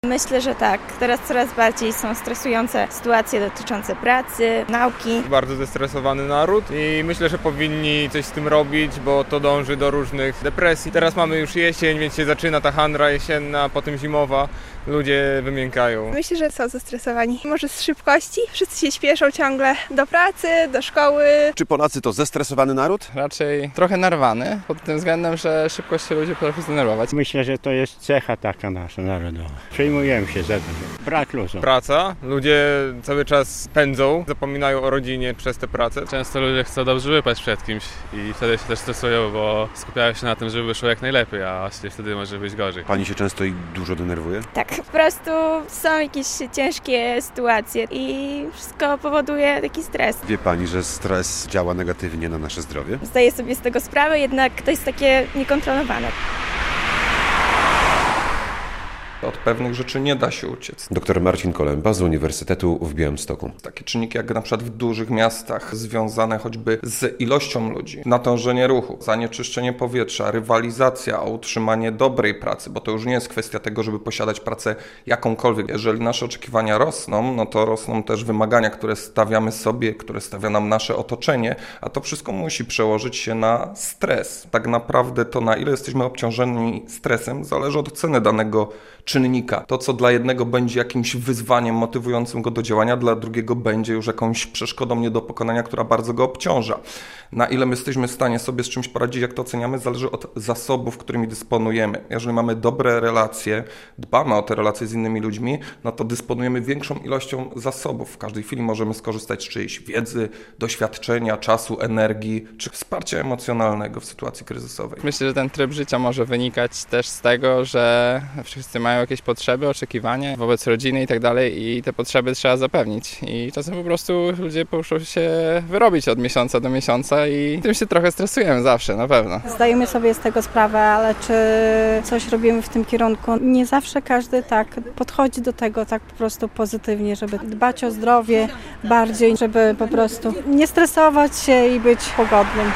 Myślę, że tak. Teraz coraz bardziej są stresujące sytuacje dotyczące pracy, nauki. Bardzo zestresowany naród i myślę, że powinni coś z tym robić, bo to dąży do różnych depresji. Teraz mamy już jesień, więc się zaczyna ta handra jesienna, potem zimowa. Ludzie wymiękają. Myślę, że są zestresowani. Może z szybkości. Wszyscy się śpieszą ciągle do pracy, do szkoły. Czy Polacy to zestresowany naród? Raczej trochę narwany, pod tym względem, że szybko się ludzie potrafią zdenerwować. Myślę, że to jest cecha taka nasza narodowa. Przejmujemy się za to. Brak luzu. Praca. Ludzie cały czas pędzą, zapominają o rodzinie przez tę pracę. Często ludzie chcą dobrze wypaść przed kimś i wtedy się też stresują, bo skupiają się na tym, żeby wyszło jak najlepiej, a właściwie wtedy może być gorzej. Pani się często i dużo denerwuje? Tak, po prostu są jakieś ciężkie sytuacje i wszystko powoduje taki stres. Wie pani, że stres działa negatywnie na nasze zdrowie? Zdaję sobie z tego sprawę, jednak to jest takie niekontrolowane. Od pewnych rzeczy nie da się uciec. Dr Marcin Kolemba z Uniwersytetu w Białymstoku. Takie czynniki jak na przykład w dużych miastach związane choćby z ilością ludzi, natężenie ruchu, zanieczyszczenie powietrza, rywalizacja o utrzymanie dobrej pracy, bo to już nie jest kwestia tego, żeby posiadać pracę jakąkolwiek. Jeżeli nasze oczekiwania rosną, no to rosną też wymagania, które stawiamy sobie, które stawia nam nasze otoczenie, a to wszystko musi przełożyć się na stres. Tak naprawdę to, na ile jesteśmy obciążeni stresem, zależy od ceny danego czynnika. To, co dla jednego będzie jakimś wyzwaniem motywującym go do działania, dla drugiego będzie już jakąś przeszkodą nie do pokonania, która bardzo go obciąża. Na ile my jesteśmy w stanie sobie z czymś poradzić, jak to oceniamy, zależy od zasobów, którymi dysponujemy. Jeżeli mamy dobre relacje, dbamy o te relacje z innymi ludźmi, no to dysponujemy większą ilością zasobów. W każdej chwili możemy skorzystać z czyjejś wiedzy, doświadczenia, czasu, energii, czy wsparcia emocjonalnego w sytuacji kryzysowej. Myślę, że ten tryb życia może wynikać też z tego, że wszyscy mają jakieś potrzeby, oczekiwania wobec rodziny i tak dalej i te potrzeby trzeba zapewnić. I czasem po prostu ludzie muszą się wyrobić od miesiąca do miesiąca i tym się trochę stresujemy zawsze, na pewno. Zdajemy sobie z tego sprawę, ale czy coś robimy w tym kierunku? Nie zawsze każdy tak podchodzi do tego tak po prostu pozytywnie, żeby dbać o zdrowie bardziej, żeby po prostu nie stresować się i być pogodnym.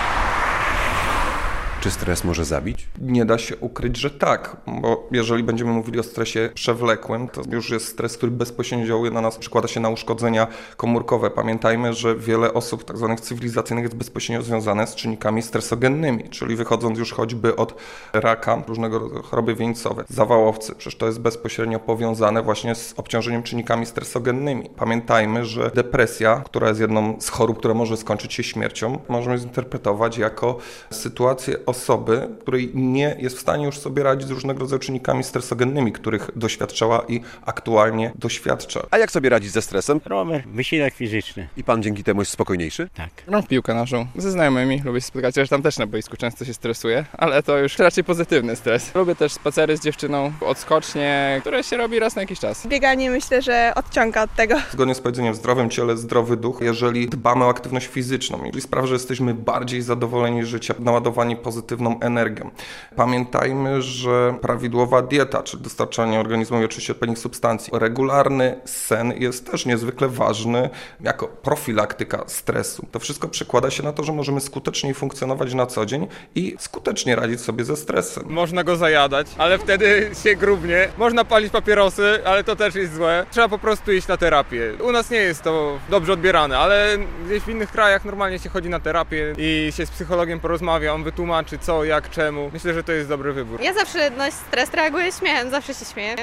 Czy stres może zabić? Nie da się ukryć, że tak, bo jeżeli będziemy mówili o stresie przewlekłym, to już jest stres, który bezpośrednio działuje na nas, przekłada się na uszkodzenia komórkowe. Pamiętajmy, że wiele osób tak zwanych cywilizacyjnych jest bezpośrednio związane z czynnikami stresogennymi, czyli wychodząc już choćby od raka, różnego rodzaju choroby wieńcowe, zawałowcy, przecież to jest bezpośrednio powiązane właśnie z obciążeniem czynnikami stresogennymi. Pamiętajmy, że depresja, która jest jedną z chorób, która może skończyć się śmiercią, możemy zinterpretować jako sytuację osoby, której nie jest w stanie już sobie radzić z różnego rodzaju czynnikami stresogennymi, których doświadczała i aktualnie doświadcza. A jak sobie radzić ze stresem? Rower, wysiłek fizyczny. I pan dzięki temu jest spokojniejszy? Tak. Gram w piłkę naszą ze znajomymi, lubię się spotkać, chociaż tam też na boisku często się stresuję, ale to już raczej pozytywny stres. Lubię też spacery z dziewczyną, odskocznie, które się robi raz na jakiś czas. Bieganie myślę, że odciąga od tego. Zgodnie z powiedzeniem w zdrowym ciele, zdrowy duch, jeżeli dbamy o aktywność fizyczną, jeżeli sprawia, że jesteśmy bardziej zadowoleni z życia, naładowani pozytywną energią. Pamiętajmy, że prawidłowa dieta, czyli dostarczanie organizmowi oczywiście odpowiednich substancji, regularny sen jest też niezwykle ważny jako profilaktyka stresu. To wszystko przekłada się na to, że możemy skuteczniej funkcjonować na co dzień i skutecznie radzić sobie ze stresem. Można go zajadać, ale wtedy się grubnie. Można palić papierosy, ale to też jest złe. Trzeba po prostu iść na terapię. U nas nie jest to dobrze odbierane, ale gdzieś w innych krajach normalnie się chodzi na terapię i się z psychologiem porozmawia, on wytłumaczy co, jak, czemu. Myślę, że to jest dobry wybór. Ja zawsze stres reaguję śmiechem, zawsze się śmieję.